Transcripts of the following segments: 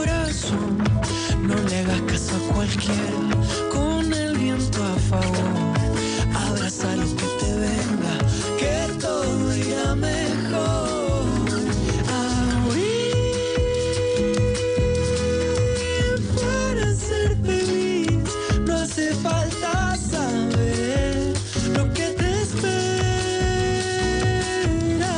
corazón. No le hagas caso a cualquiera, con el viento a favor. Abraza lo que te venga, que todo irá mejor. Para ser feliz no hace falta saber lo que te espera.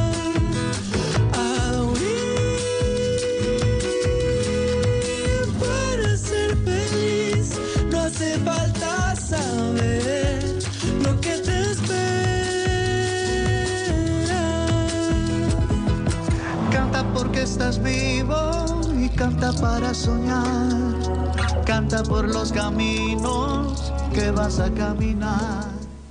Para ser feliz no hace falta saber lo que te espera. Canta porque estás vivo y canta para soñar. Canta por los caminos que vas a caminar.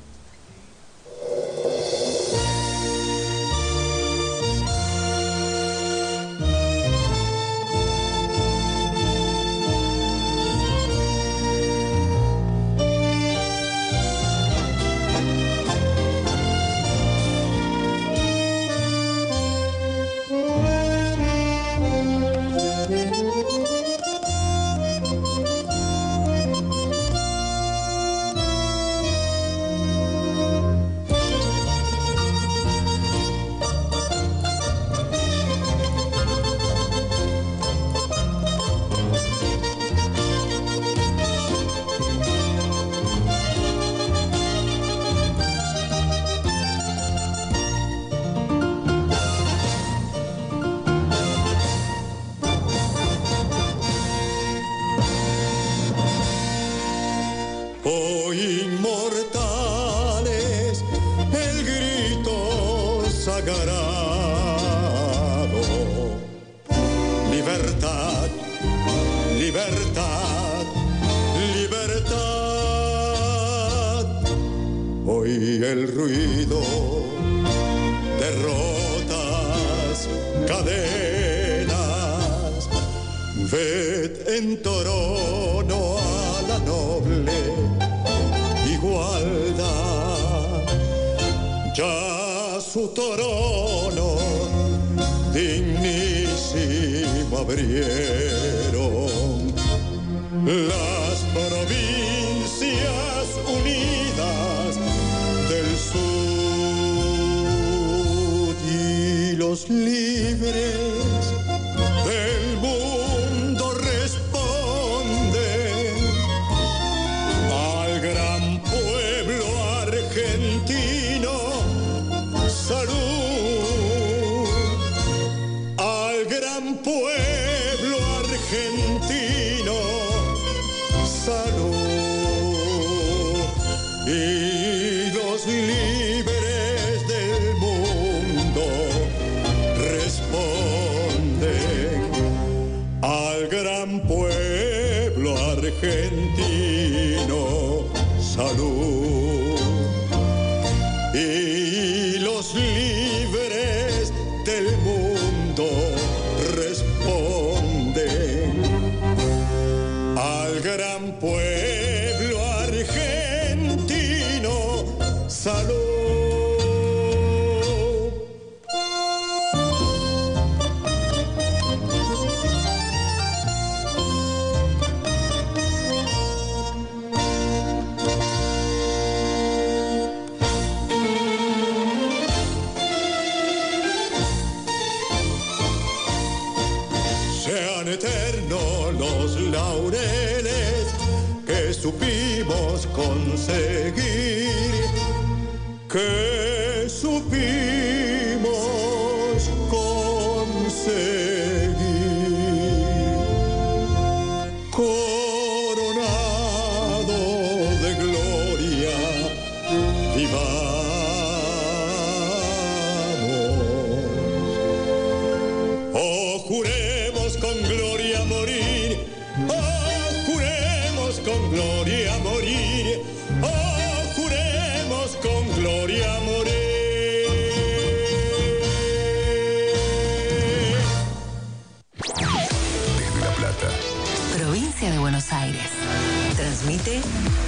Transmite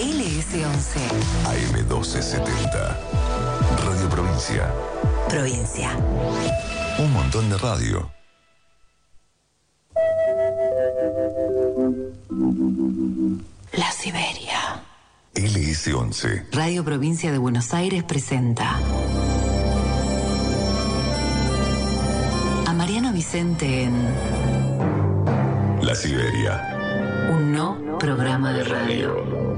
LS11 AM1270 Radio Provincia. Provincia. Un montón de radio. LS11. Radio Provincia de Buenos Aires presenta a Mariano Vicente en La Siberia. un no programa de radio.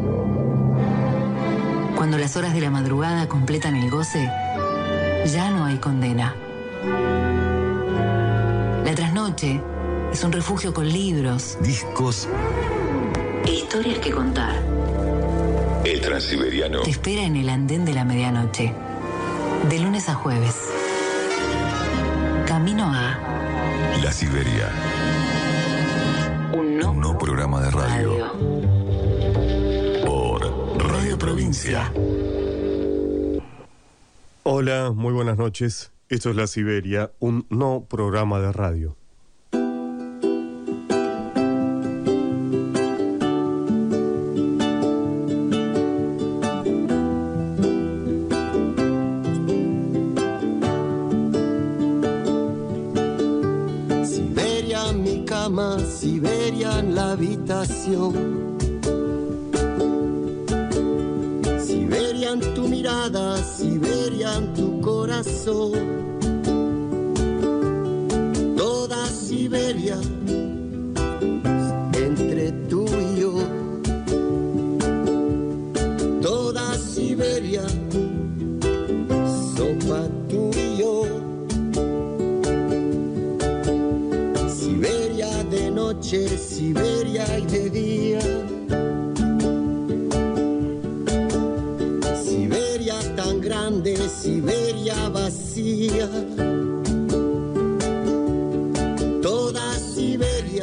Cuando las horas de la madrugada completan el goce, ya no hay condena. La trasnoche es un refugio con libros, Discos. e historias que contar. El Transiberiano. Te espera en el andén de la medianoche, de lunes a jueves. Camino a La Siberia. un No programa de radio. Por Radio Provincia. Hola, muy buenas noches. Esto es La Siberia, un no programa de radio. Siberia en mi cama, Siberia en la habitación. Siberia en tu mirada, Siberia en tu corazón. Toda Siberia entre tú y yo. Toda Siberia, sopa tú y yo. Siberia de noche, Siberia y de día. Siberia tan grande, Siberia vacía. Toda Siberia.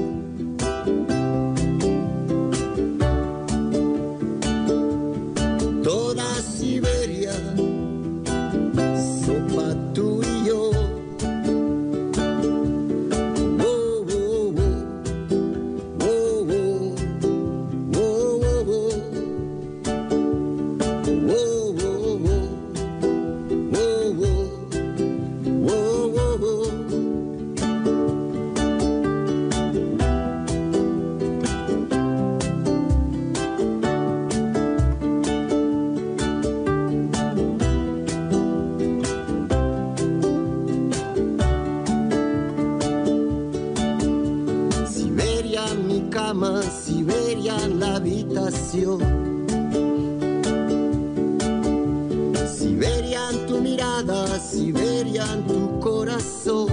Toda Siberia, sopa tú y yo. Siberia en mi cama, Siberia en la habitación. Siberia en tu mirada, Siberia en tu corazón.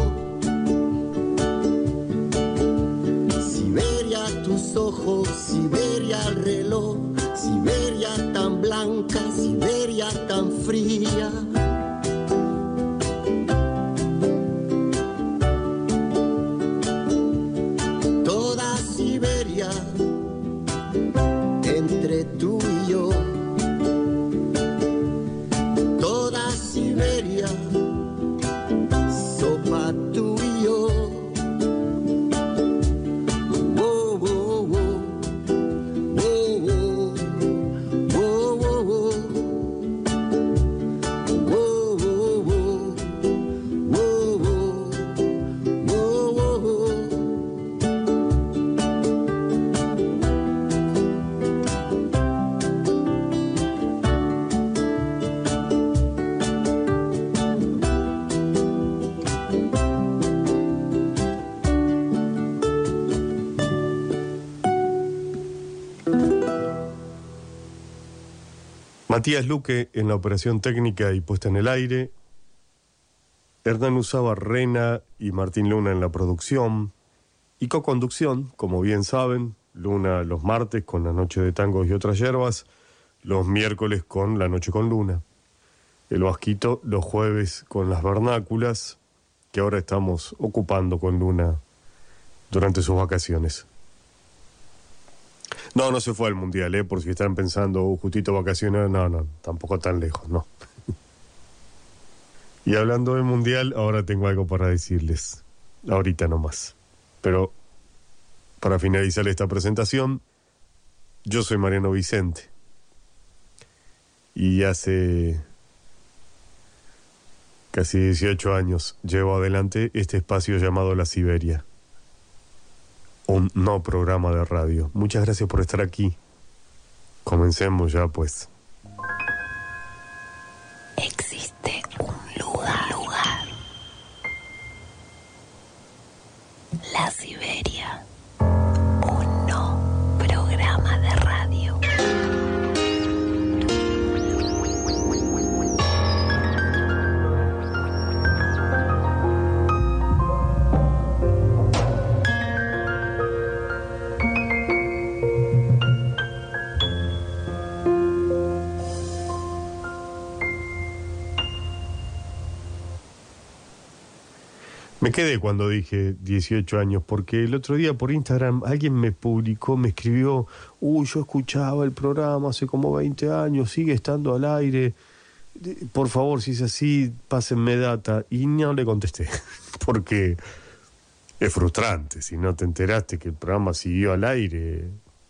Siberia tus ojos, Siberia el reloj. Siberia tan blanca, Siberia tan fría. Toda Siberia entre tú y yo. Toda Siberia, sopa tú y yo. Oh, oh, oh. Oh, oh. Oh, oh, oh. Oh, oh, oh. Oh, oh. Oh, oh, oh. Matías Luque en la operación técnica y puesta en el aire. Hernán Usaba Rena y Martín Luna en la producción. Y co-conducción, como bien saben, Luna los martes con La Noche de Tangos y Otras Hierbas, los miércoles con La Noche con Luna. El Vasquito los jueves con Las Vernáculas, que ahora estamos ocupando con Luna durante sus vacaciones. No se fue al Mundial, por si están pensando, justito vacaciones, no, tampoco tan lejos, no. Y hablando del Mundial, ahora tengo algo para decirles, ahorita nomás. Pero, para finalizar esta presentación, yo soy Mariano Vicente. Y hace casi 18 años llevo adelante este espacio llamado La Siberia. Un no programa de radio. Muchas gracias por estar aquí Comencemos ya, pues. Existe un lugar. La Siberia. Un no programa de radio. Me quedé cuando dije 18 años, porque el otro día por Instagram alguien me publicó, me escribió, yo escuchaba el programa hace como 20 años, sigue estando al aire, por favor, si es así, pásenme data. Y no le contesté, porque es frustrante, si no te enteraste que el programa siguió al aire.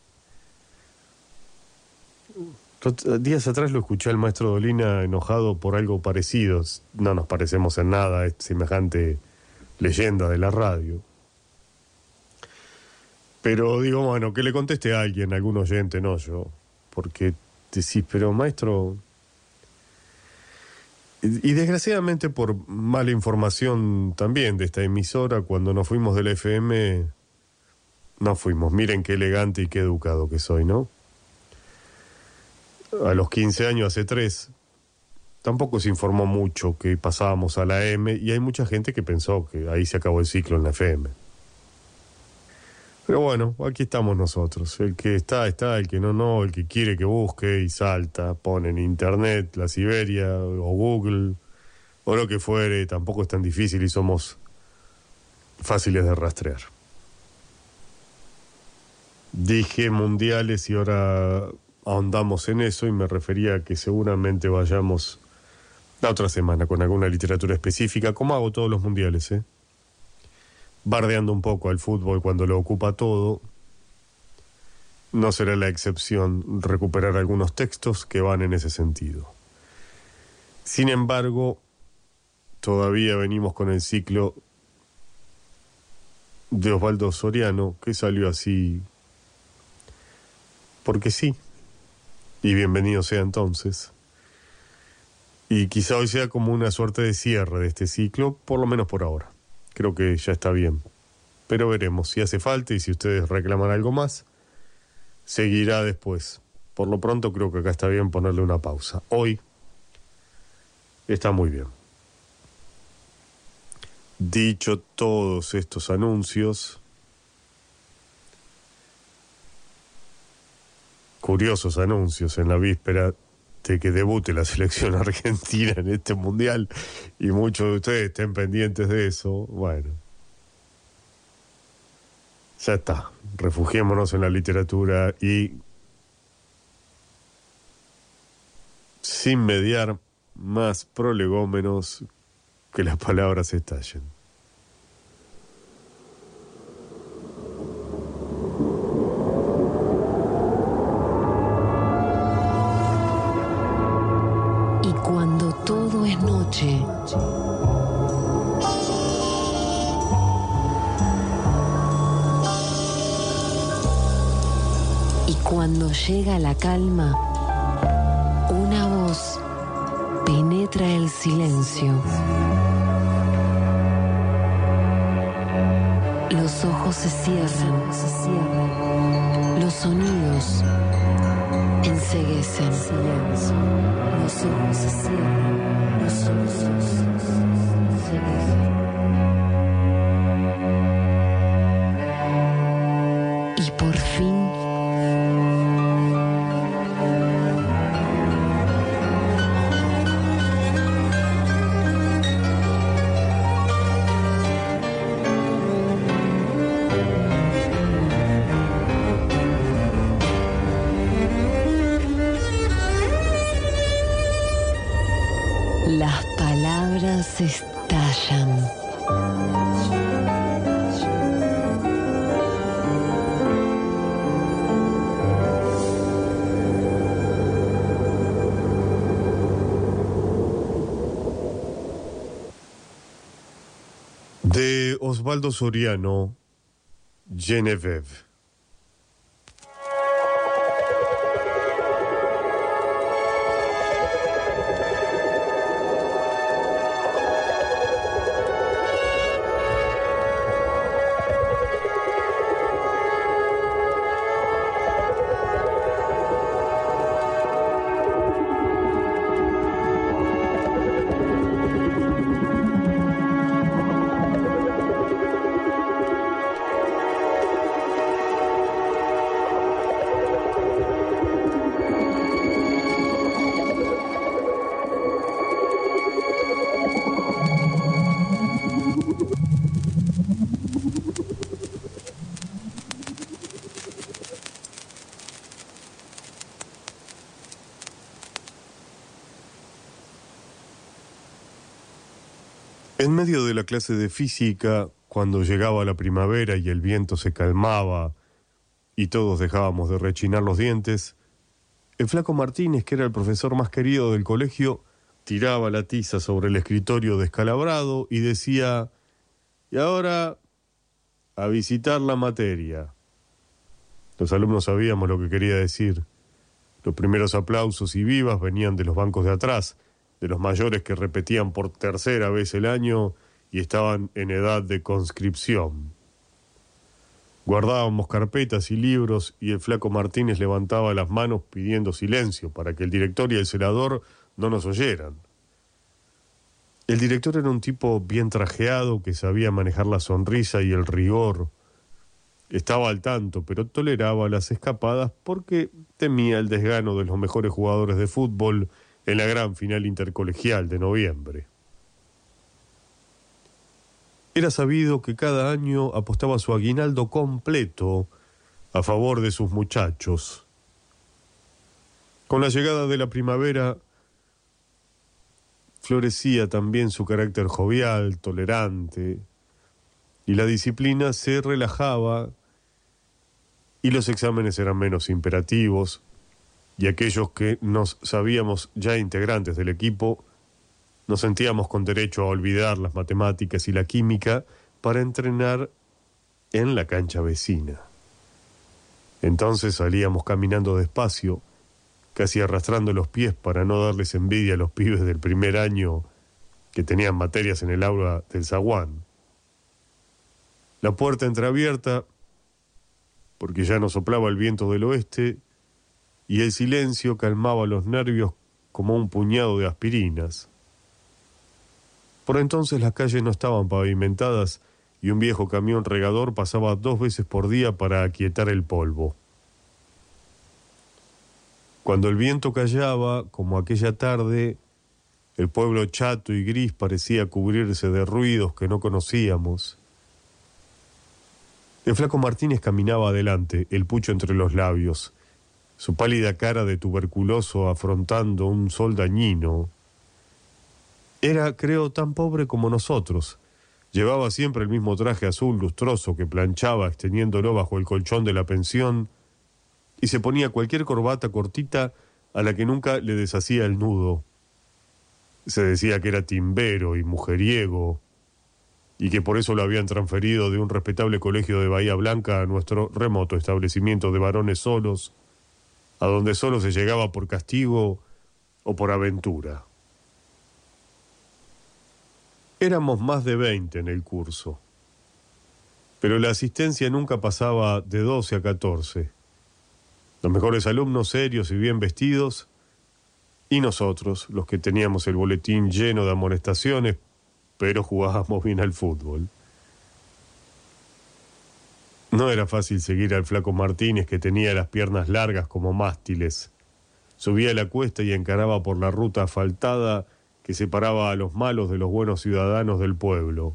Días atrás lo escuché al maestro Dolina enojado por algo parecido, no nos parecemos en nada, es semejante leyenda de la radio. Pero digo, bueno, que le conteste a alguien, algún oyente, no yo. Porque decís, pero maestro... Y desgraciadamente por mala información también de esta emisora, cuando nos fuimos del FM, no fuimos. Miren qué elegante y qué educado que soy, ¿no? A los 15 años, hace 3... Tampoco se informó mucho que pasábamos a la M y hay mucha gente que pensó que ahí se acabó el ciclo en la FM. Pero bueno, aquí estamos nosotros. El que está, el que no, el que quiere que busque y salta, pone en internet La Siberia o Google o lo que fuere, tampoco es tan difícil y somos fáciles de rastrear. Dije mundiales y ahora ahondamos en eso y me refería a que seguramente vayamos la otra semana con alguna literatura específica, como hago todos los mundiales, bardeando un poco al fútbol cuando lo ocupa todo. No será la excepción recuperar algunos textos que van en ese sentido. Sin embargo, todavía venimos con el ciclo de Osvaldo Soriano, que salió así porque sí, y bienvenido sea entonces. Y quizá hoy sea como una suerte de cierre de este ciclo, por lo menos por ahora. Creo que ya está bien. Pero veremos si hace falta y si ustedes reclaman algo más, seguirá después. Por lo pronto creo que acá está bien ponerle una pausa. Hoy está muy bien. Dicho todos estos anuncios, curiosos anuncios en la víspera de que debute la selección argentina en este mundial y muchos de ustedes estén pendientes de eso, bueno, ya está, refugiémonos en la literatura y sin mediar más prolegómenos que las palabras estallen. Cuando todo es noche, y cuando llega la calma, una voz penetra el silencio. Los ojos se cierran, los sonidos enceguecen. Los ojos se cierran, los ojos enceguecen. Y por fin las palabras estallan. De Osvaldo Soriano, Genevieve. En medio de la clase de física, cuando llegaba la primavera y el viento se calmaba y todos dejábamos de rechinar los dientes, el flaco Martínez, que era el profesor más querido del colegio, tiraba la tiza sobre el escritorio descalabrado y decía: y ahora a visitar la materia. Los alumnos sabíamos lo que quería decir. Los primeros aplausos y vivas venían de los bancos de atrás, de los mayores que repetían por tercera vez el año y estaban en edad de conscripción. Guardábamos carpetas y libros y el flaco Martínez levantaba las manos pidiendo silencio para que el director y el celador no nos oyeran. El director era un tipo bien trajeado que sabía manejar la sonrisa y el rigor. Estaba al tanto, pero toleraba las escapadas porque temía el desgano de los mejores jugadores de fútbol en la gran final intercolegial de noviembre. Era sabido que cada año apostaba su aguinaldo completo a favor de sus muchachos. Con la llegada de la primavera florecía también su carácter jovial, tolerante, y la disciplina se relajaba y los exámenes eran menos imperativos, y aquellos que nos sabíamos ya integrantes del equipo nos sentíamos con derecho a olvidar las matemáticas y la química para entrenar en la cancha vecina. Entonces salíamos caminando despacio, casi arrastrando los pies para no darles envidia a los pibes del primer año que tenían materias en el aula del zaguán. La puerta entreabierta, porque ya no soplaba el viento del oeste, y el silencio calmaba los nervios como un puñado de aspirinas. Por entonces las calles no estaban pavimentadas y un viejo camión regador pasaba 2 veces por día para aquietar el polvo. Cuando el viento callaba, como aquella tarde, el pueblo chato y gris parecía cubrirse de ruidos que no conocíamos. El flaco Martínez caminaba adelante, el pucho entre los labios, su pálida cara de tuberculoso afrontando un sol dañino. Era, creo, tan pobre como nosotros. Llevaba siempre el mismo traje azul lustroso que planchaba extendiéndolo bajo el colchón de la pensión y se ponía cualquier corbata cortita a la que nunca le deshacía el nudo. Se decía que era timbero y mujeriego y que por eso lo habían transferido de un respetable colegio de Bahía Blanca a nuestro remoto establecimiento de varones solos, a donde solo se llegaba por castigo o por aventura. Éramos más de 20 en el curso, pero la asistencia nunca pasaba de 12 a 14. Los mejores alumnos serios y bien vestidos, y nosotros, los que teníamos el boletín lleno de amonestaciones, pero jugábamos bien al fútbol. No era fácil seguir al flaco Martínez, que tenía las piernas largas como mástiles. Subía la cuesta y encaraba por la ruta asfaltada que separaba a los malos de los buenos ciudadanos del pueblo.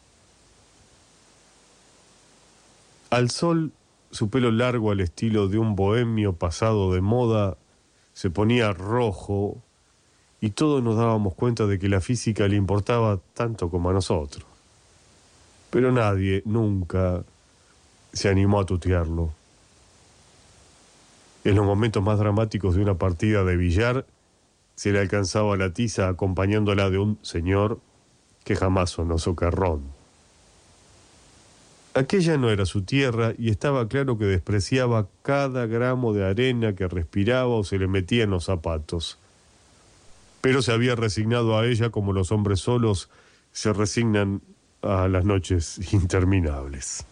Al sol, su pelo largo al estilo de un bohemio pasado de moda se ponía rojo y todos nos dábamos cuenta de que la física le importaba tanto como a nosotros. Pero nadie, nunca, se animó a tutearlo. En los momentos más dramáticos de una partida de billar, se le alcanzaba la tiza acompañándola de un señor que jamás sonó socarrón. Aquella no era su tierra y estaba claro que despreciaba cada gramo de arena que respiraba o se le metía en los zapatos. Pero se había resignado a ella como los hombres solos se resignan a las noches interminables.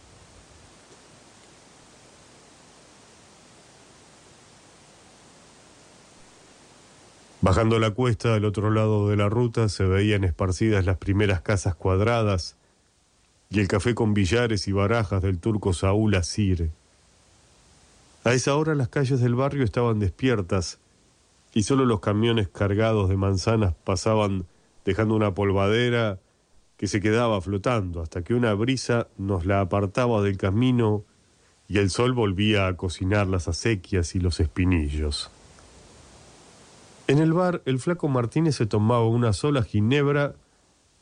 Bajando la cuesta al otro lado de la ruta se veían esparcidas las primeras casas cuadradas y el café con billares y barajas del turco Saúl Asir. A esa hora las calles del barrio estaban despiertas y solo los camiones cargados de manzanas pasaban dejando una polvadera que se quedaba flotando hasta que una brisa nos la apartaba del camino y el sol volvía a cocinar las acequias y los espinillos. En el bar, el flaco Martínez se tomaba una sola ginebra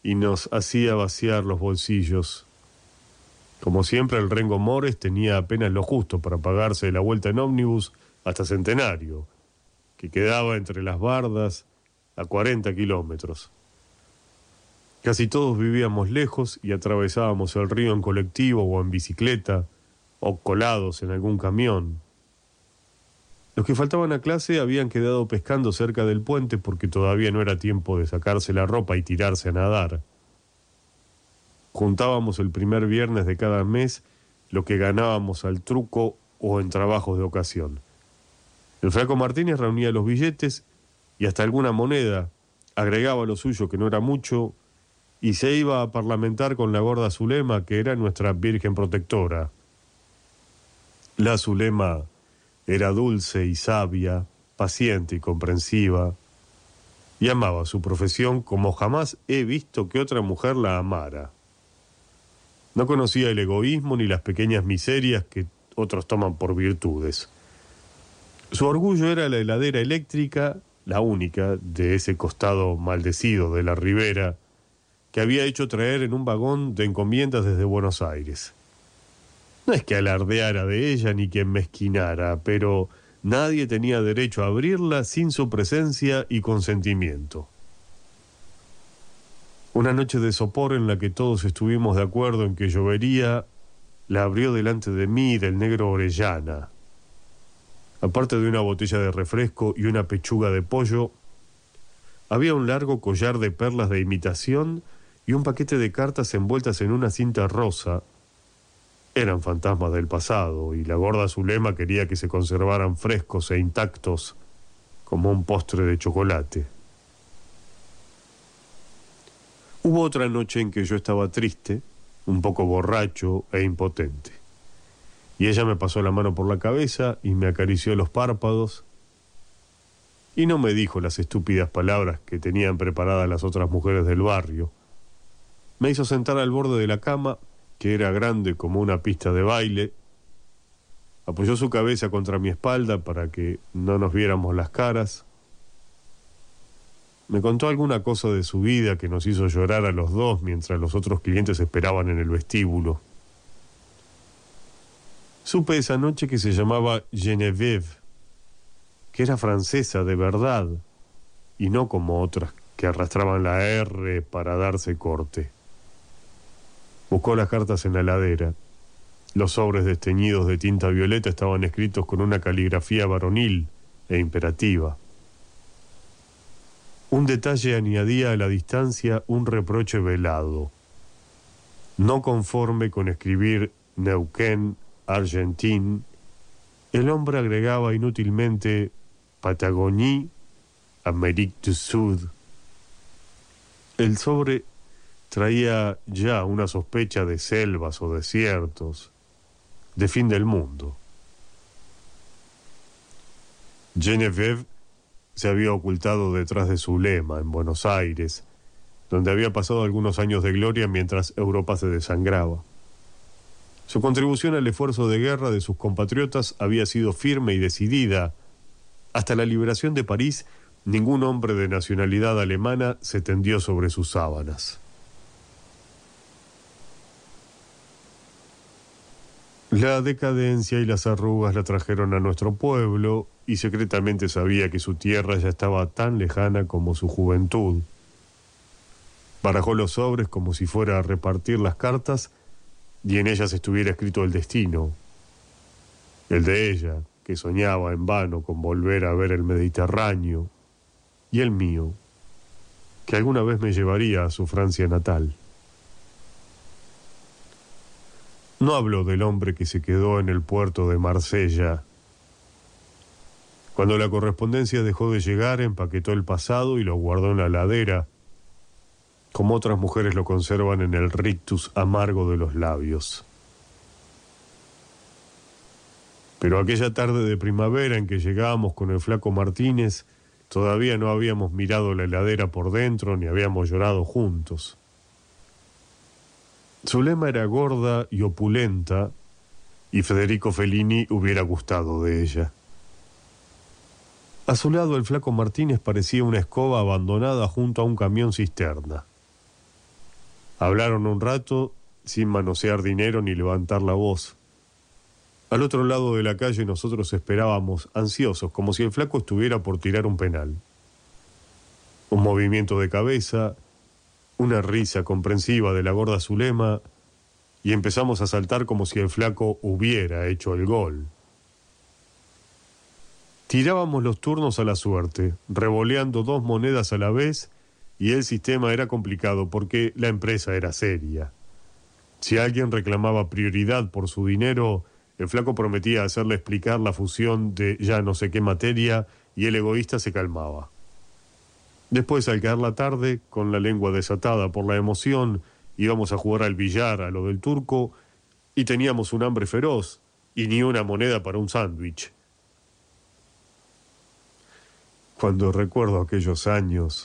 y nos hacía vaciar los bolsillos. Como siempre, el Rengo Mores tenía apenas lo justo para pagarse la vuelta en ómnibus hasta Centenario, que quedaba entre las bardas a 40 kilómetros. Casi todos vivíamos lejos y atravesábamos el río en colectivo o en bicicleta, o colados en algún camión. Los que faltaban a clase habían quedado pescando cerca del puente porque todavía no era tiempo de sacarse la ropa y tirarse a nadar. Juntábamos el primer viernes de cada mes lo que ganábamos al truco o en trabajos de ocasión. El flaco Martínez reunía los billetes y hasta alguna moneda, agregaba lo suyo que no era mucho y se iba a parlamentar con la gorda Zulema, que era nuestra virgen protectora. La Zulema era dulce y sabia, paciente y comprensiva, y amaba su profesión como jamás he visto que otra mujer la amara. No conocía el egoísmo ni las pequeñas miserias que otros toman por virtudes. Su orgullo era la heladera eléctrica, la única de ese costado maldecido de la Ribera, que había hecho traer en un vagón de encomiendas desde Buenos Aires. No es que alardeara de ella ni que mezquinara, pero nadie tenía derecho a abrirla sin su presencia y consentimiento. Una noche de sopor en la que todos estuvimos de acuerdo en que llovería, la abrió delante de mí y del negro Orellana. Aparte de una botella de refresco y una pechuga de pollo, había un largo collar de perlas de imitación y un paquete de cartas envueltas en una cinta rosa. Eran fantasmas del pasado, y la gorda Zulema quería que se conservaran frescos e intactos como un postre de chocolate. Hubo otra noche en que yo estaba triste, un poco borracho e impotente, y ella me pasó la mano por la cabeza y me acarició los párpados, y no me dijo las estúpidas palabras que tenían preparadas las otras mujeres del barrio. Me hizo sentar al borde de la cama, que era grande como una pista de baile, apoyó su cabeza contra mi espalda para que no nos viéramos las caras. Me contó alguna cosa de su vida que nos hizo llorar a los dos mientras los otros clientes esperaban en el vestíbulo. Supe esa noche que se llamaba Geneviève, que era francesa de verdad, y no como otras que arrastraban la R para darse corte. Buscó las cartas en la heladera. Los sobres desteñidos de tinta violeta estaban escritos con una caligrafía varonil e imperativa. Un detalle añadía a la distancia un reproche velado. No conforme con escribir Neuquén, Argentina, el hombre agregaba inútilmente Patagonie, Amérique du Sud. El sobre traía ya una sospecha de selvas o desiertos, de fin del mundo. Geneviève se había ocultado detrás de Zulema en Buenos Aires, donde había pasado algunos años de gloria mientras Europa se desangraba. Su contribución al esfuerzo de guerra de sus compatriotas había sido firme y decidida. Hasta la liberación de París, ningún hombre de nacionalidad alemana se tendió sobre sus sábanas. La decadencia y las arrugas la trajeron a nuestro pueblo y secretamente sabía que su tierra ya estaba tan lejana como su juventud. Barajó los sobres como si fuera a repartir las cartas y en ellas estuviera escrito el destino. El de ella, que soñaba en vano con volver a ver el Mediterráneo, y el mío, que alguna vez me llevaría a su Francia natal. No hablo del hombre que se quedó en el puerto de Marsella. Cuando la correspondencia dejó de llegar, empaquetó el pasado y lo guardó en la ladera, como otras mujeres lo conservan en el rictus amargo de los labios. Pero aquella tarde de primavera en que llegábamos con el flaco Martínez, todavía no habíamos mirado la heladera por dentro ni habíamos llorado juntos. Zulema era gorda y opulenta, y Federico Fellini hubiera gustado de ella. A su lado el flaco Martínez parecía una escoba abandonada junto a un camión cisterna. Hablaron un rato sin manosear dinero ni levantar la voz. Al otro lado de la calle nosotros esperábamos, ansiosos, como si el flaco estuviera por tirar un penal. Un movimiento de cabeza, una risa comprensiva de la gorda Zulema, y empezamos a saltar como si el flaco hubiera hecho el gol. Tirábamos los turnos a la suerte, revoleando 2 monedas a la vez, y el sistema era complicado porque la empresa era seria. Si alguien reclamaba prioridad por su dinero, el flaco prometía hacerle explicar la fusión de ya no sé qué materia y el egoísta se calmaba. Después, al caer la tarde, con la lengua desatada por la emoción, íbamos a jugar al billar a lo del turco y teníamos un hambre feroz y ni una moneda para un sándwich. Cuando recuerdo aquellos años,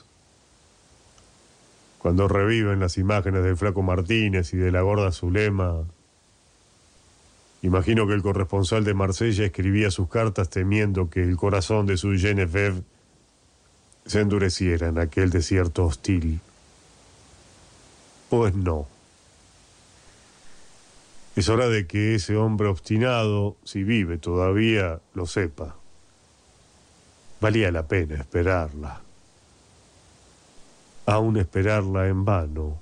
cuando reviven las imágenes del flaco Martínez y de la gorda Zulema, imagino que el corresponsal de Marsella escribía sus cartas temiendo que el corazón de su Geneviève se endureciera en aquel desierto hostil. Pues no. Es hora de que ese hombre obstinado, si vive todavía, lo sepa. Valía la pena esperarla. Aún esperarla en vano.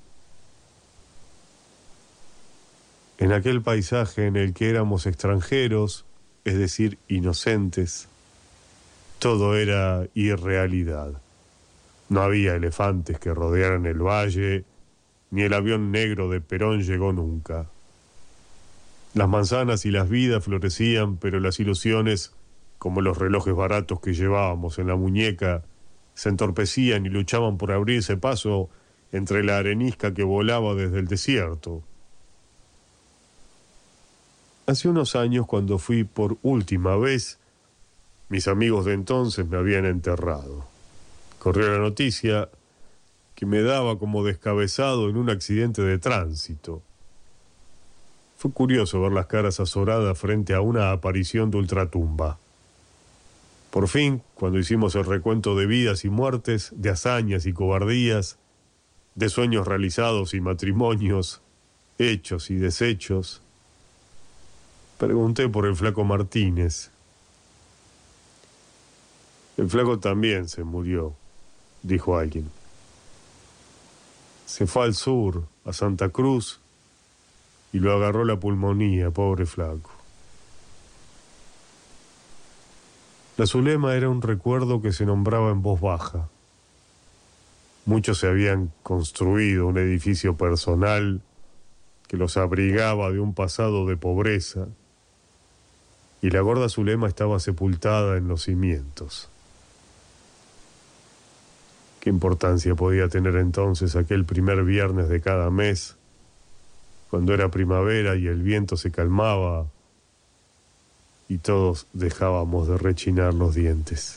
En aquel paisaje en el que éramos extranjeros, es decir, inocentes, todo era irrealidad. No había elefantes que rodearan el valle, ni el avión negro de Perón llegó nunca. Las manzanas y las vidas florecían, pero las ilusiones, como los relojes baratos que llevábamos en la muñeca, se entorpecían y luchaban por abrirse paso entre la arenisca que volaba desde el desierto. Hace unos años, cuando fui por última vez, mis amigos de entonces me habían enterrado. Corrió la noticia que me daba como descabezado en un accidente de tránsito. Fue curioso ver las caras azoradas frente a una aparición de ultratumba. Por fin, cuando hicimos el recuento de vidas y muertes, de hazañas y cobardías, de sueños realizados y matrimonios, hechos y desechos, pregunté por el flaco Martínez. El flaco también se murió, dijo alguien. Se fue al sur, a Santa Cruz, y lo agarró la pulmonía, pobre flaco. La Zulema era un recuerdo que se nombraba en voz baja. Muchos se habían construido un edificio personal que los abrigaba de un pasado de pobreza, y la gorda Zulema estaba sepultada en los cimientos. ¿Qué importancia podía tener entonces aquel primer viernes de cada mes, cuando era primavera y el viento se calmaba y todos dejábamos de rechinar los dientes?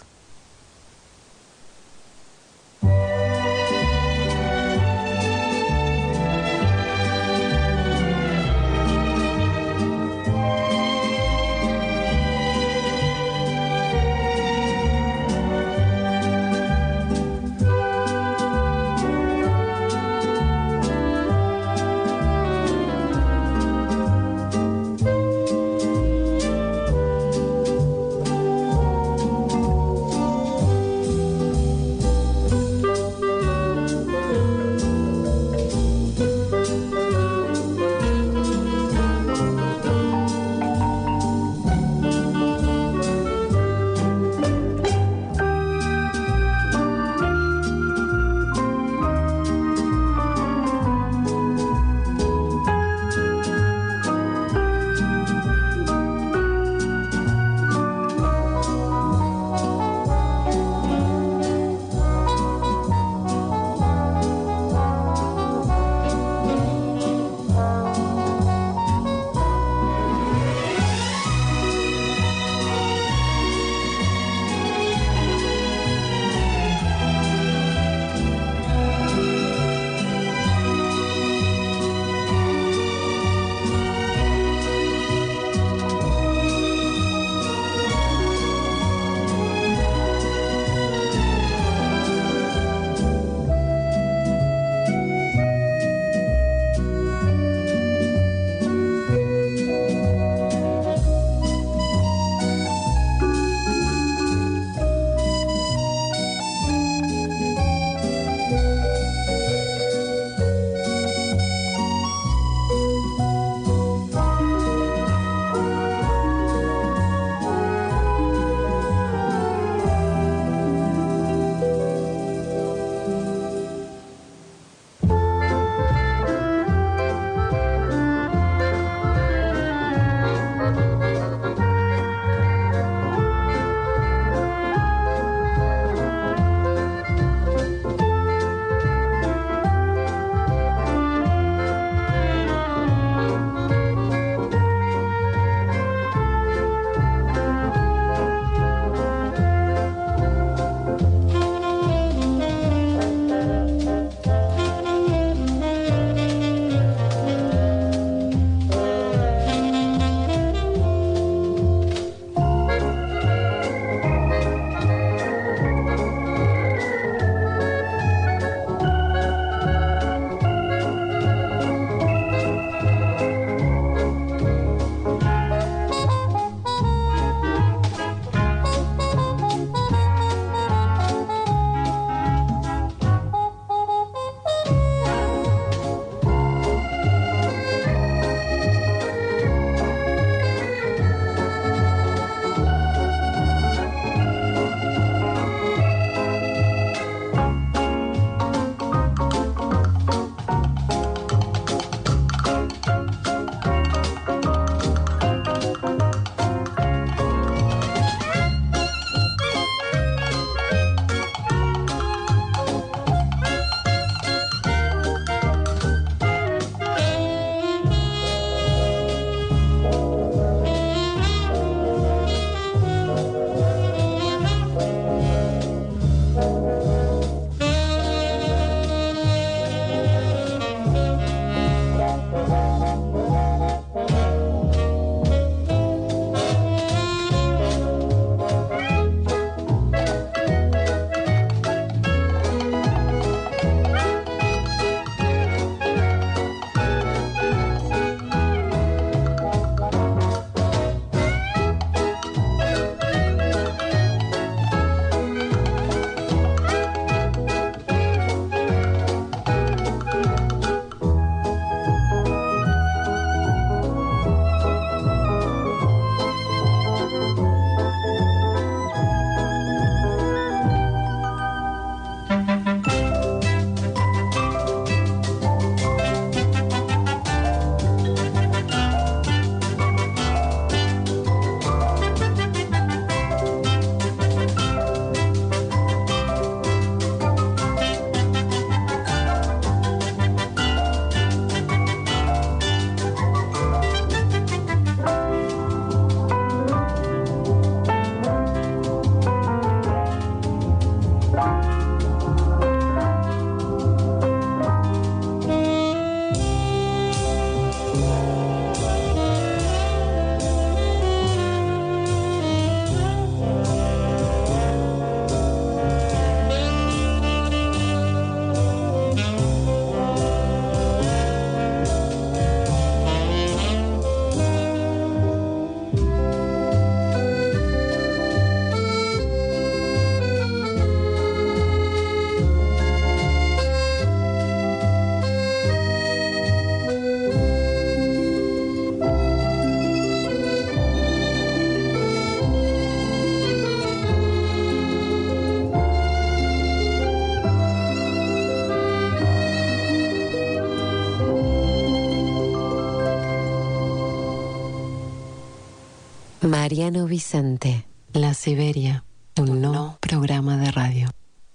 Mariano Vicente. La Siberia, un no programa de radio.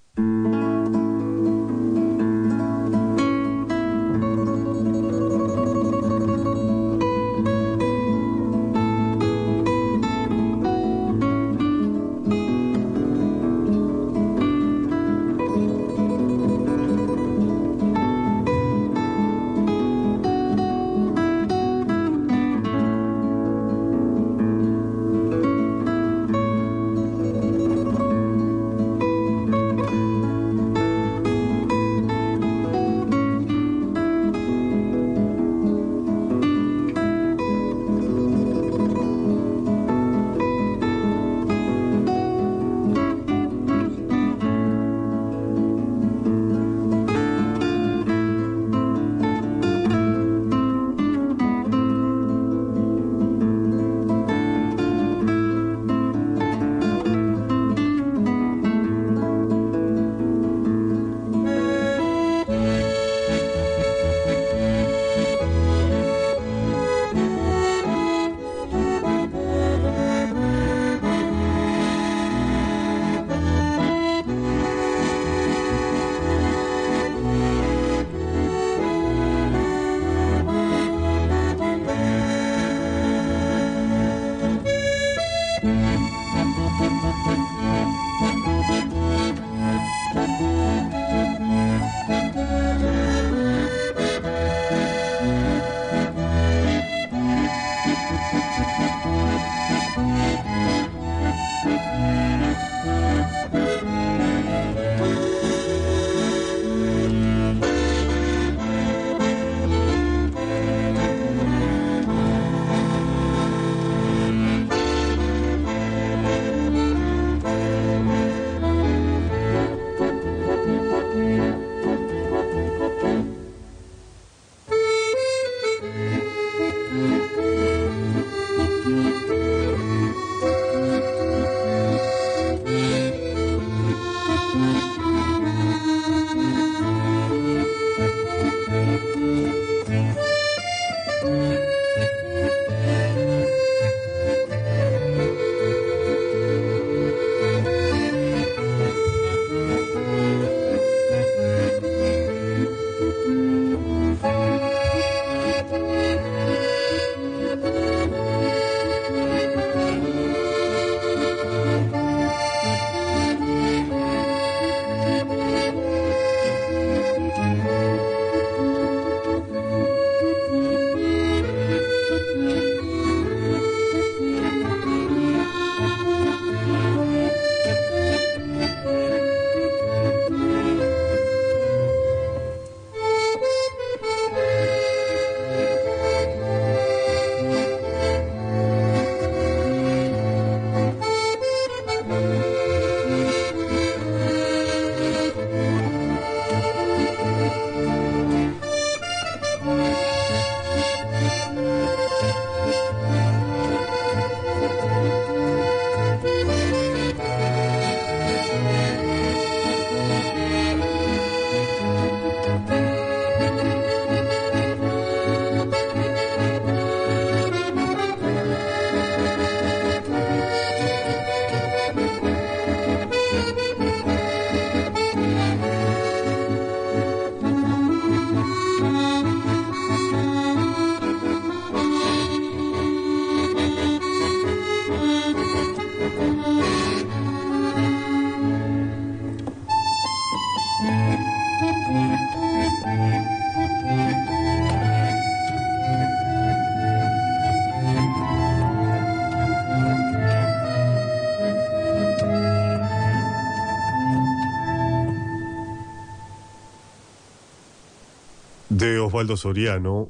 De Osvaldo Soriano,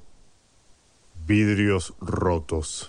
Vidrios rotos.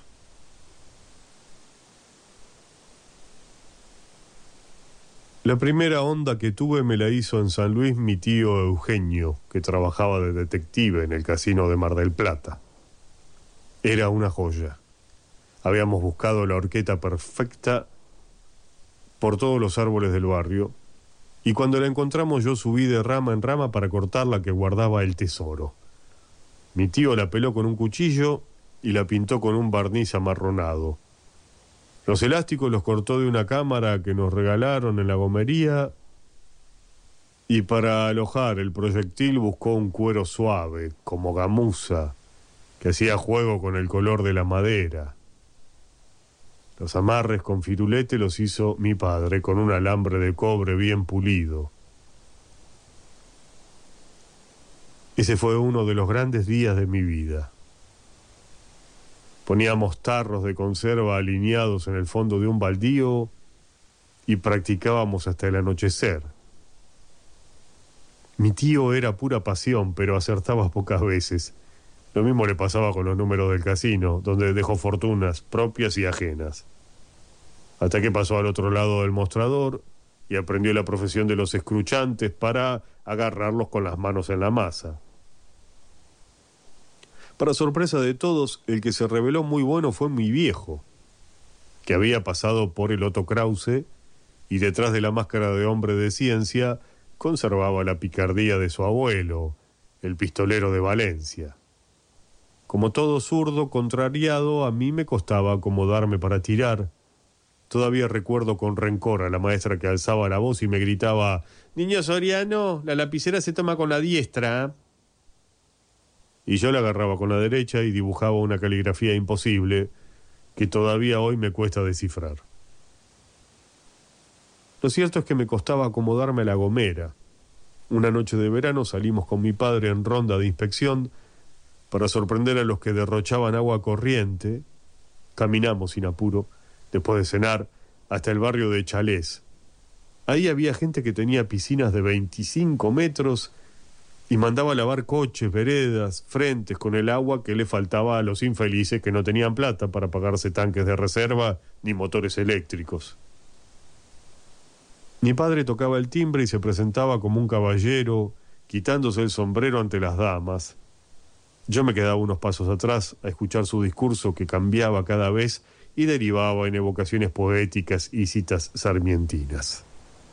La primera onda que tuve me la hizo en San Luis mi tío Eugenio, que trabajaba de detective en el casino de Mar del Plata. Era una joya. Habíamos buscado la horqueta perfecta por todos los árboles del barrio, y cuando la encontramos yo subí de rama en rama para cortar la que guardaba el tesoro. Mi tío la peló con un cuchillo y la pintó con un barniz amarronado. Los elásticos los cortó de una cámara que nos regalaron en la gomería y para alojar el proyectil buscó un cuero suave, como gamuza, que hacía juego con el color de la madera. Los amarres con firulete los hizo mi padre con un alambre de cobre bien pulido. Ese fue uno de los grandes días de mi vida. Poníamos tarros de conserva alineados en el fondo de un baldío y practicábamos hasta el anochecer. Mi tío era pura pasión, pero acertaba pocas veces. Lo mismo le pasaba con los números del casino, donde dejó fortunas propias y ajenas. Hasta que pasó al otro lado del mostrador y aprendió la profesión de los escruchantes para agarrarlos con las manos en la masa. Para sorpresa de todos, el que se reveló muy bueno fue mi viejo, que había pasado por el Otto Krause y detrás de la máscara de hombre de ciencia conservaba la picardía de su abuelo, el pistolero de Valencia. Como todo zurdo contrariado, a mí me costaba acomodarme para tirar. Todavía recuerdo con rencor a la maestra que alzaba la voz y me gritaba: «Niño Soriano, la lapicera se toma con la diestra». Y yo la agarraba con la derecha y dibujaba una caligrafía imposible que todavía hoy me cuesta descifrar. Lo cierto es que me costaba acomodarme a la gomera. Una noche de verano salimos con mi padre en ronda de inspección para sorprender a los que derrochaban agua corriente. Caminamos sin apuro, después de cenar, hasta el barrio de Chalés. Ahí había gente que tenía piscinas de 25 metros y mandaba lavar coches, veredas, frentes con el agua que le faltaba a los infelices que no tenían plata para pagarse tanques de reserva ni motores eléctricos. Mi padre tocaba el timbre y se presentaba como un caballero, quitándose el sombrero ante las damas. Yo me quedaba unos pasos atrás a escuchar su discurso que cambiaba cada vez y derivaba en evocaciones poéticas y citas sarmientinas.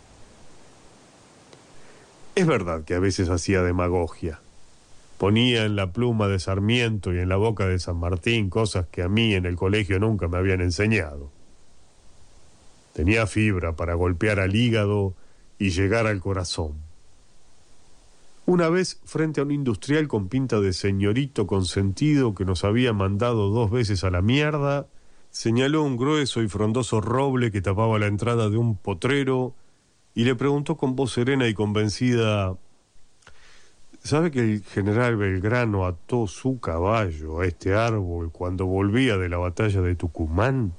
Es verdad que a veces hacía demagogia. Ponía en la pluma de Sarmiento y en la boca de San Martín cosas que a mí en el colegio nunca me habían enseñado. Tenía fibra para golpear al hígado y llegar al corazón. Una vez, frente a un industrial con pinta de señorito consentido que nos había mandado 2 veces a la mierda, señaló un grueso y frondoso roble que tapaba la entrada de un potrero y le preguntó con voz serena y convencida: ¿sabe que el general Belgrano ató su caballo a este árbol cuando volvía de la batalla de Tucumán?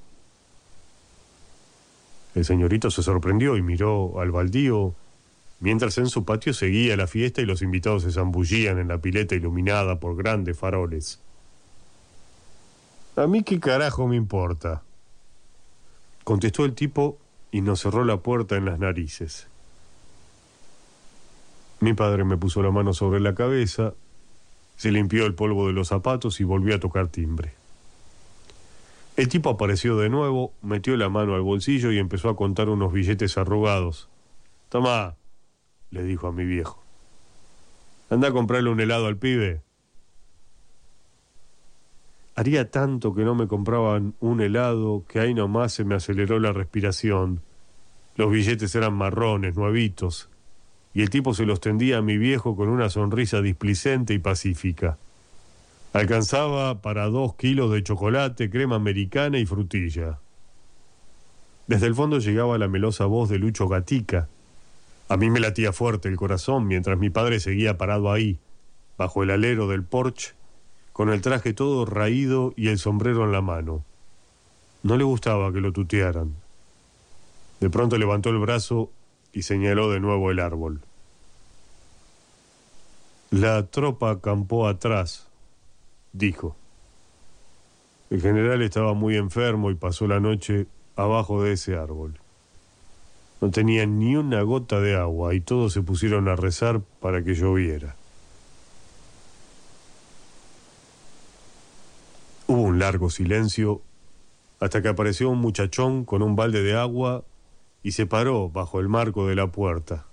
El señorito se sorprendió y miró al baldío, mientras en su patio seguía la fiesta y los invitados se zambullían en la pileta iluminada por grandes faroles. «¿A mí qué carajo me importa?», contestó el tipo y nos cerró la puerta en las narices. Mi padre me puso la mano sobre la cabeza, se limpió el polvo de los zapatos y volvió a tocar timbre. El tipo apareció de nuevo, metió la mano al bolsillo y empezó a contar unos billetes arrugados. «Tomá», le dijo a mi viejo. «Anda a comprarle un helado al pibe». Haría tanto que no me compraban un helado que ahí nomás se me aceleró la respiración. Los billetes eran marrones, nuevitos, y el tipo se los tendía a mi viejo con una sonrisa displicente y pacífica. Alcanzaba para 2 kilos de chocolate, crema americana y frutilla. Desde el fondo llegaba la melosa voz de Lucho Gatica. A mí me latía fuerte el corazón mientras mi padre seguía parado ahí, bajo el alero del porche, con el traje todo raído y el sombrero en la mano. No le gustaba que lo tutearan. De pronto levantó el brazo y señaló de nuevo el árbol. «La tropa acampó atrás», dijo. El general estaba muy enfermo y pasó la noche abajo de ese árbol. No tenía ni una gota de agua y todos se pusieron a rezar para que lloviera. Hubo un largo silencio hasta que apareció un muchachón con un balde de agua y se paró bajo el marco de la puerta.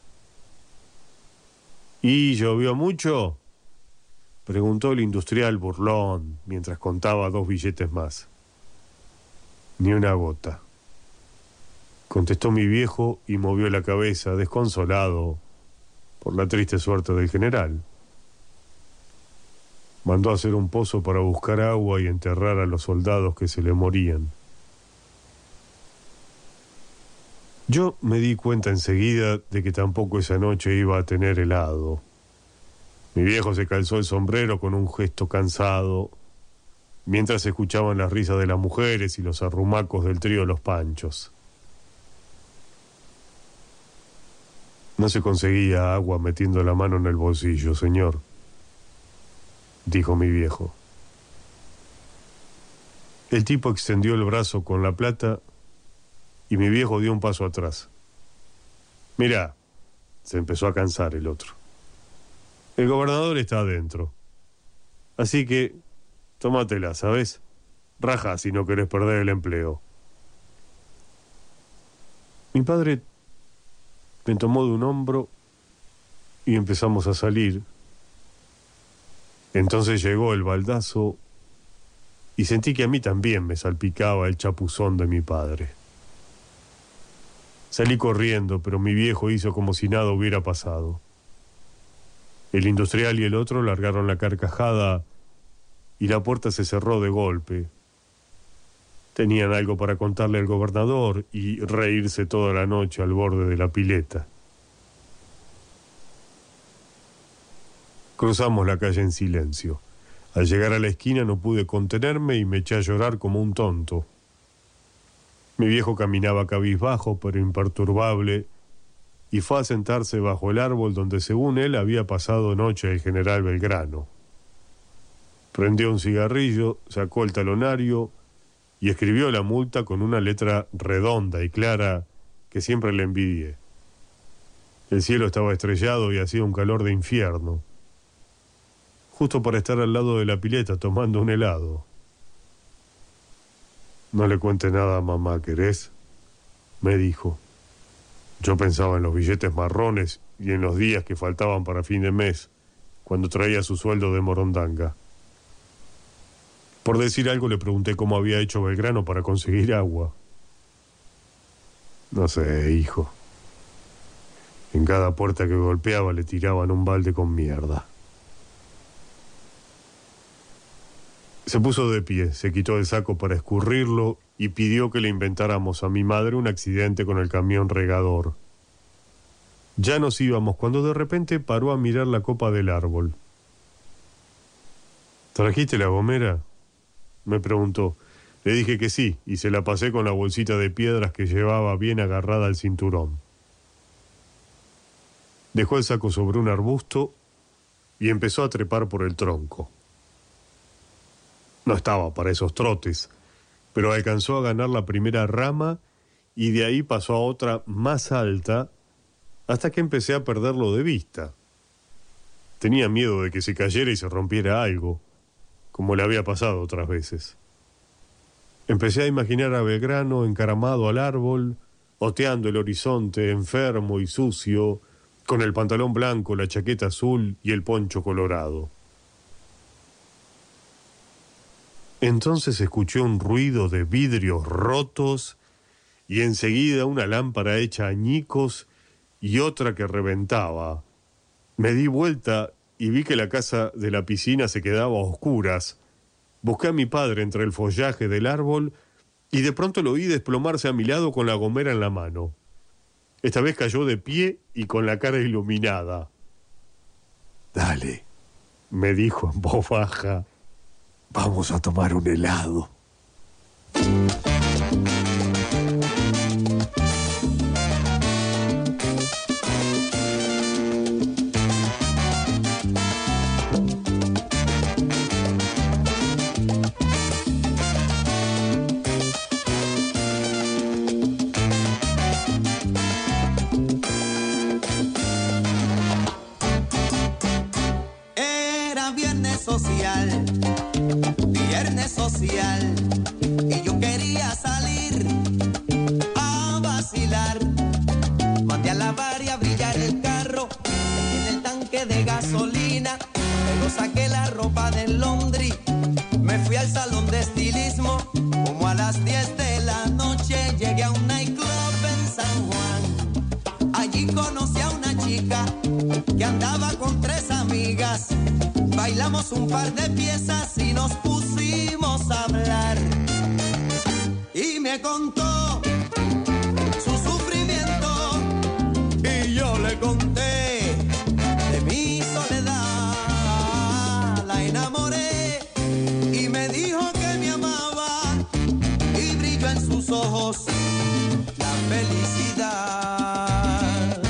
«¿Y llovió mucho?», preguntó el industrial burlón mientras contaba 2 billetes más. Ni una gota, contestó mi viejo y movió la cabeza, desconsolado por la triste suerte del general. Mandó hacer un pozo para buscar agua y enterrar a los soldados que se le morían. Yo me di cuenta enseguida de que tampoco esa noche iba a tener helado. Mi viejo se calzó el sombrero con un gesto cansado, mientras se escuchaban las risas de las mujeres y los arrumacos del trío Los Panchos. No se conseguía agua metiendo la mano en el bolsillo, señor, dijo mi viejo. El tipo extendió el brazo con la plata y mi viejo dio un paso atrás. Mirá, se empezó a cansar el otro. El gobernador está adentro. Así que, tómatela, ¿sabes? Raja si no querés perder el empleo. Mi padre me tomó de un hombro y empezamos a salir. Entonces llegó el baldazo y sentí que a mí también me salpicaba el chapuzón de mi padre. Salí corriendo, pero mi viejo hizo como si nada hubiera pasado. El industrial y el otro largaron la carcajada y la puerta se cerró de golpe. Tenían algo para contarle al gobernador y reírse toda la noche al borde de la pileta. Cruzamos la calle en silencio. Al llegar a la esquina no pude contenerme y me eché a llorar como un tonto. Mi viejo caminaba cabizbajo pero imperturbable y fue a sentarse bajo el árbol donde según él había pasado noche el general Belgrano. Prendió un cigarrillo, sacó el talonario y escribió la multa con una letra redonda y clara que siempre le envidié. El cielo estaba estrellado y hacía un calor de infierno, justo para estar al lado de la pileta tomando un helado. No le cuente nada a mamá, ¿querés?, me dijo. Yo pensaba en los billetes marrones y en los días que faltaban para fin de mes, cuando traía su sueldo de morondanga. Por decir algo le pregunté cómo había hecho Belgrano para conseguir agua. No sé, hijo. En cada puerta que golpeaba le tiraban un balde con mierda. Se puso de pie, se quitó el saco para escurrirlo y pidió que le inventáramos a mi madre un accidente con el camión regador. Ya nos íbamos cuando de repente paró a mirar la copa del árbol. ¿Trajiste la gomera?, me preguntó. Le dije que sí y se la pasé con la bolsita de piedras que llevaba bien agarrada al cinturón. Dejó el saco sobre un arbusto y empezó a trepar por el tronco. No estaba para esos trotes, pero alcanzó a ganar la primera rama y de ahí pasó a otra más alta hasta que empecé a perderlo de vista. Tenía miedo de que se cayera y se rompiera algo, como le había pasado otras veces. Empecé a imaginar a Belgrano encaramado al árbol, oteando el horizonte, enfermo y sucio, con el pantalón blanco, la chaqueta azul y el poncho colorado. Entonces escuché un ruido de vidrios rotos y enseguida una lámpara hecha añicos y otra que reventaba. Me di vuelta y vi que la casa de la piscina se quedaba a oscuras. Busqué a mi padre entre el follaje del árbol y de pronto lo oí desplomarse a mi lado con la gomera en la mano. Esta vez cayó de pie y con la cara iluminada. «Dale», me dijo en voz baja, «vamos a tomar un helado». Viernes social, andaba con 3 amigas. Bailamos un par de piezas y nos pusimos a hablar. Y me contó su sufrimiento y yo le conté de mi soledad. La enamoré y me dijo que me amaba y brilló en sus ojos la felicidad.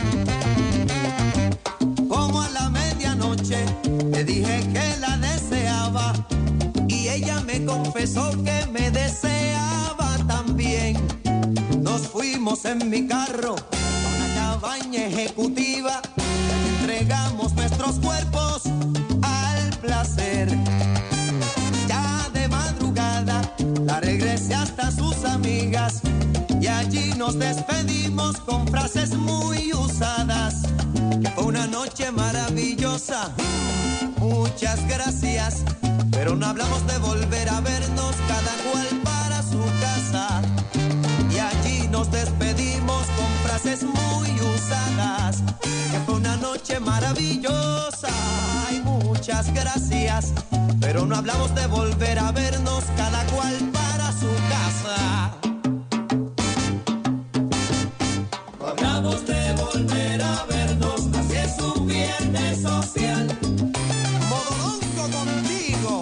Como a la medianoche le dije que la deseaba y ella me confesó que me deseaba también. Nos fuimos en mi carro a una cabaña ejecutiva, entregamos nuestros cuerpos al placer. Ya de madrugada la regresé hasta sus amigas y allí nos despedimos con frases muy usadas. Que fue una noche maravillosa, muchas gracias, pero no hablamos de volver a vernos, cada cual para su casa. Y allí nos despedimos con frases muy usadas. Que fue una noche maravillosa, ay, muchas gracias, pero no hablamos de volver a vernos, cada cual para su casa. No hablamos de volver a vernos, así es un viernes social. Modonco contigo.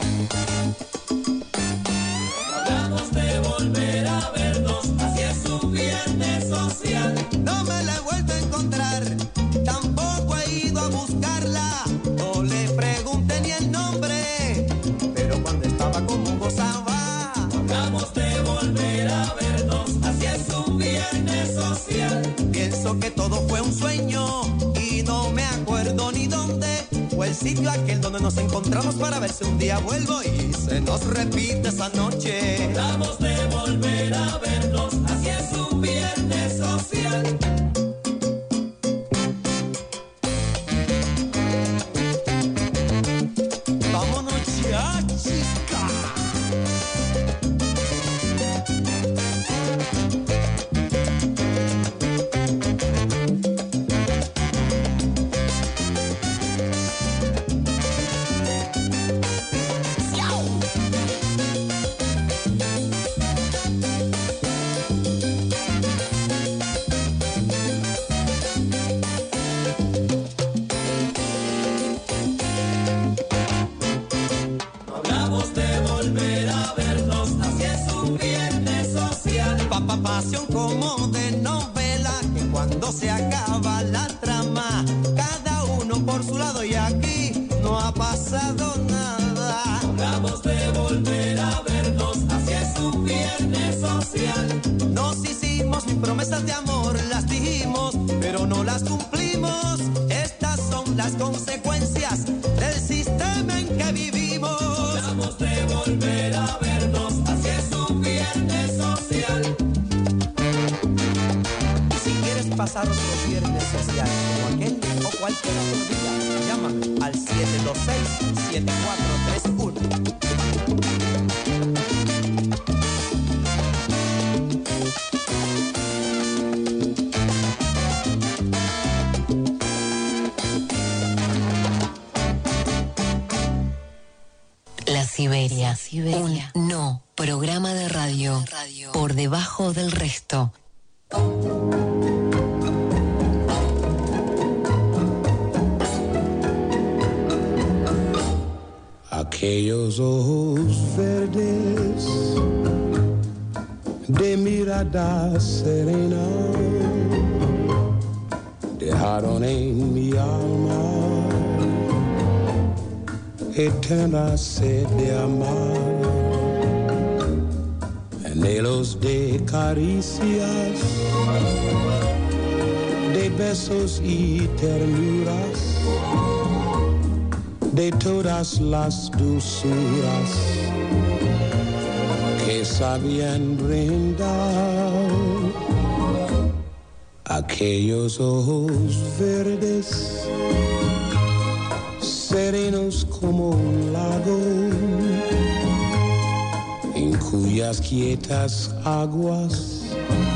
No hablamos de volver a vernos, así es un viernes social. No me la he vuelto a encontrar, tampoco he ido a buscarla. No le pregunté ni el nombre, pero cuando estaba como gozaba. No hablamos de volver a vernos, así es un viernes social. Pienso que todo fue un sueño y no me acuerdo ni dónde fue el sitio aquel donde nos encontramos para ver si un día vuelvo y se nos repite esa noche. Hablamos de volver a vernos, así es un viernes social. Vámonos ya, chica. Pasión como de novela, que cuando se acaba la trama, cada uno por su lado y aquí no ha pasado nada. Hablamos de volver a vernos, así es un viernes social. Nos hicimos mil promesas de amor, las dijimos, pero no las cumplimos. Estas son las consecuencias del sistema en que vivimos. Hablamos de volver a vernos, así es un viernes social. Pasar otro viernes social como aquel o cualquier otro día, llama al 726-7431. La Siberia, un no programa de radio por debajo del resto. Aquellos ojos verdes de mirada serena dejaron en mi alma eterna sed de amar, anhelos de caricias, de besos y ternuras, de todas las dulzuras que sabían brindar. Aquellos ojos verdes, serenos como un lago, en cuyas quietas aguas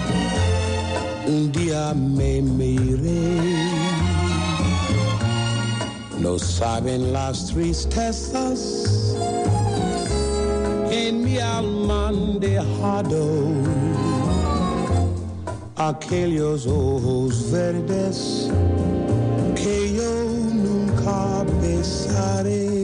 un día me miré. no saben las tristezas en mi alma han dejado aquellos ojos verdes que yo nunca besaré.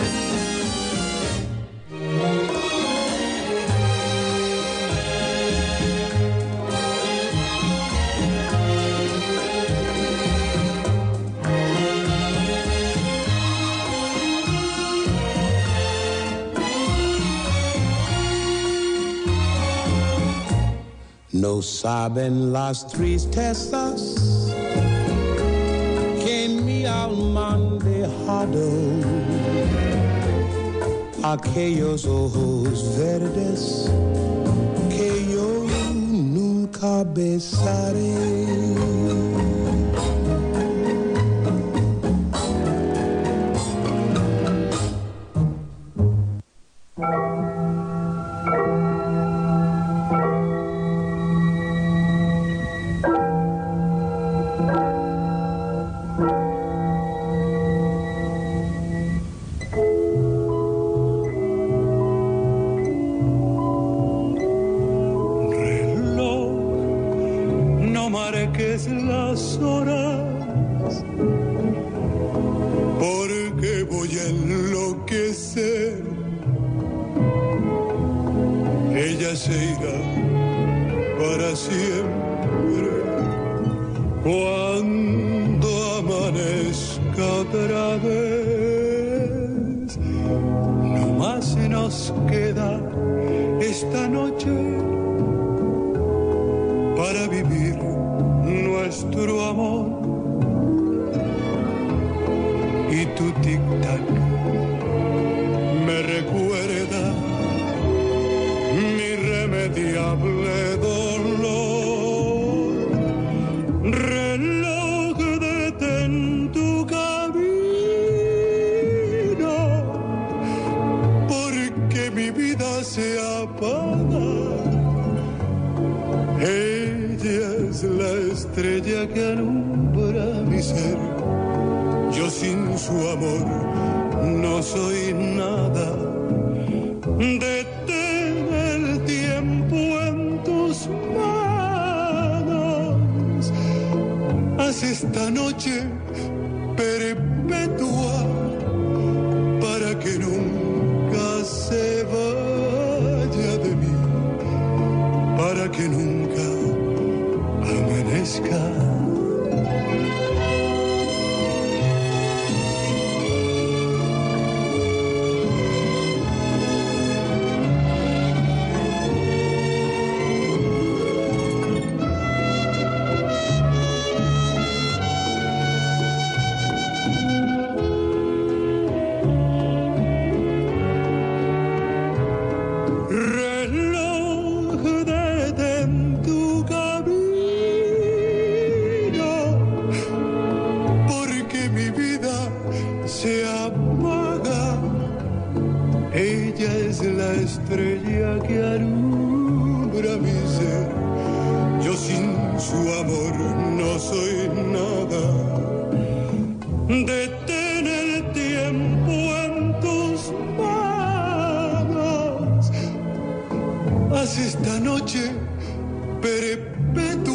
No saben las tristezas que en mi alma han dejado aquellos ojos verdes que yo nunca besaré. Las horas, porque voy a enloquecer. Ella se irá para siempre cuando amanezca otra vez. No más nos queda esta noche para vivir nuestro amor, y tu tic-tac me recuerda mi irremediable dolor. Reloj, detén tu camino, porque mi vida se apaga. Ella es la estrella que alumbra mi ser. Yo sin su amor no soy nada. Detén el tiempo en tus manos. Haz esta noche perpetua para que nunca se vaya de mí, para que nunca amanezca. Estrella que alumbra mi ser. Yo sin su amor no soy nada. Detén el tiempo en tus manos. Haz esta noche perpetua